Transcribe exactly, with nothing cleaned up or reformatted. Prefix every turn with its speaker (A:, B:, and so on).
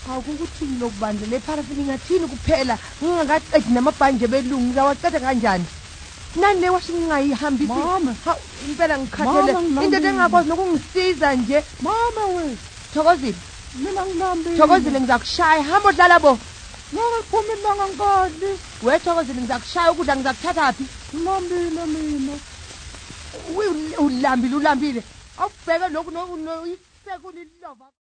A: Awukuthini lokubandla leparafini ngathini kuphela ngingakaqedi namabhanje belungu ngizawaqeda kanjani nani le washing ngayihambisi
B: mama
A: ha impela ngikhathele into engakwazi nokungisiza nje
B: mama we
A: Thokozile
B: mina ngilambile
A: Thokozile ngizakushaya hamba udlala bo
B: ngikuphuma ilanga ngikadli
A: we Thokozile ngizakushaya ukudla ngizakuthatha phi
B: ngilambile mina
A: ulambile ulambile awubheke lokhu no isekuni lova